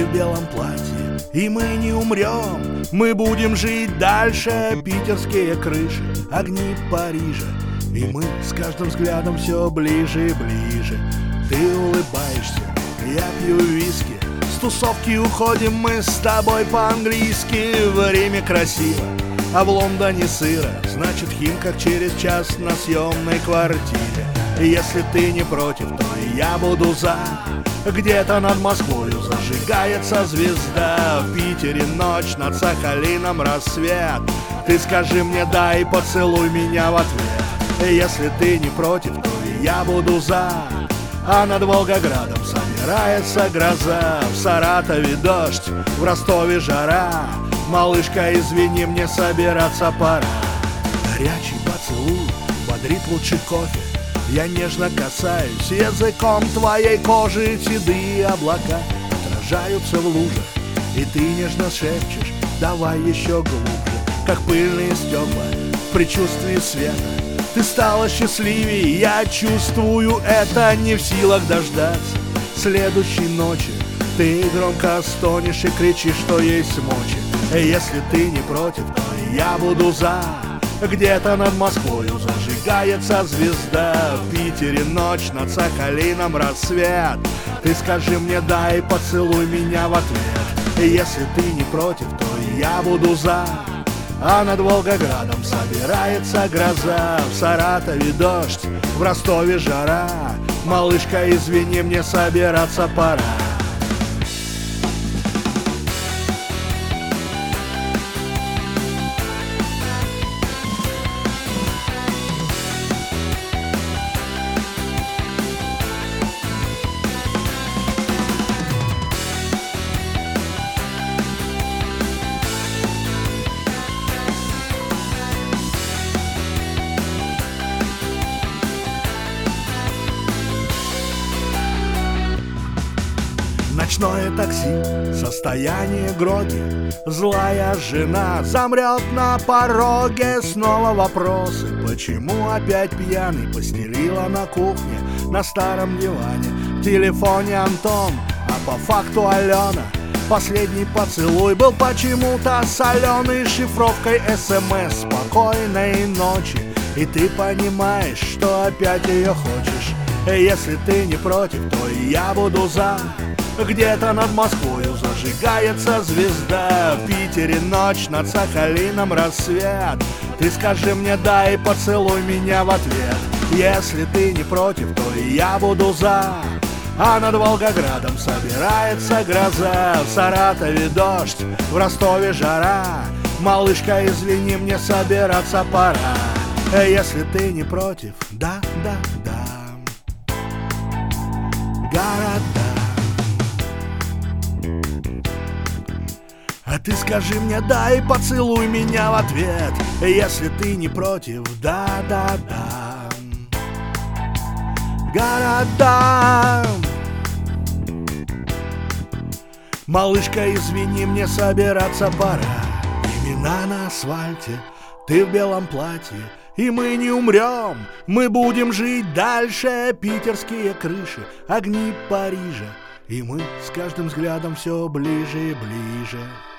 в белом платье, и мы не умрем. Мы будем жить дальше. Питерские крыши, огни Парижа, и мы с каждым взглядом все ближе и ближе. Ты улыбаешься, я пью виски, с тусовки уходим мы с тобой по-английски. В Риме красиво, а в Лондоне сыро, значит Химках через час на съемной квартире. И если ты не против, то и я буду за. Где-то над Москвою зажигается звезда. В Питере ночь, над Сахалином рассвет. Ты скажи мне да и поцелуй меня в ответ. И если ты не против, то и я буду за. А над Волгоградом собирается гроза. В Саратове дождь, в Ростове жара. Малышка, извини, мне собираться пора. Горячий поцелуй бодрит лучше кофе. Я нежно касаюсь языком твоей кожи. Седые облака отражаются в лужах, и ты нежно шепчешь: давай еще глубже. Как пыльные стекла в предчувствии света, ты стала счастливей, я чувствую это. Не в силах дождаться следующей ночи. Ты громко стонешь и кричишь, что есть мочи. И если ты не против, то и я буду за. Где-то над Москвою зажигается звезда. В Питере ночь, над Сахалином рассвет. Ты скажи мне да и поцелуй меня в ответ. И если ты не против, то и я буду за. А над Волгоградом собирается гроза. В Саратове дождь, в Ростове жара. Малышка, извини, мне собираться пора. Ночное такси, состояние гроги. Злая жена замрет на пороге. Снова вопросы: почему опять пьяный? Постелила на кухне, на старом диване. В телефоне Антон, а по факту Алена. Последний поцелуй был почему-то соленый. Шифровкой СМС спокойной ночи. И ты понимаешь, что опять ее хочешь. И если ты не против, то и я буду за. Где-то над Москвою зажигается звезда. В Питере ночь, над Сахалином рассвет. Ты скажи мне да и поцелуй меня в ответ. Если ты не против, то и я буду за. А над Волгоградом собирается гроза. В Саратове дождь, в Ростове жара. Малышка, извини, мне собираться пора. Если ты не против, да. Города. А ты скажи мне да и поцелуй меня в ответ. Если ты не против, да. Города. Малышка, извини, мне собираться пора. Имена на асфальте, ты в белом платье, и мы не умрем. Мы будем жить дальше. Питерские крыши, огни Парижа, и мы с каждым взглядом все ближе и ближе.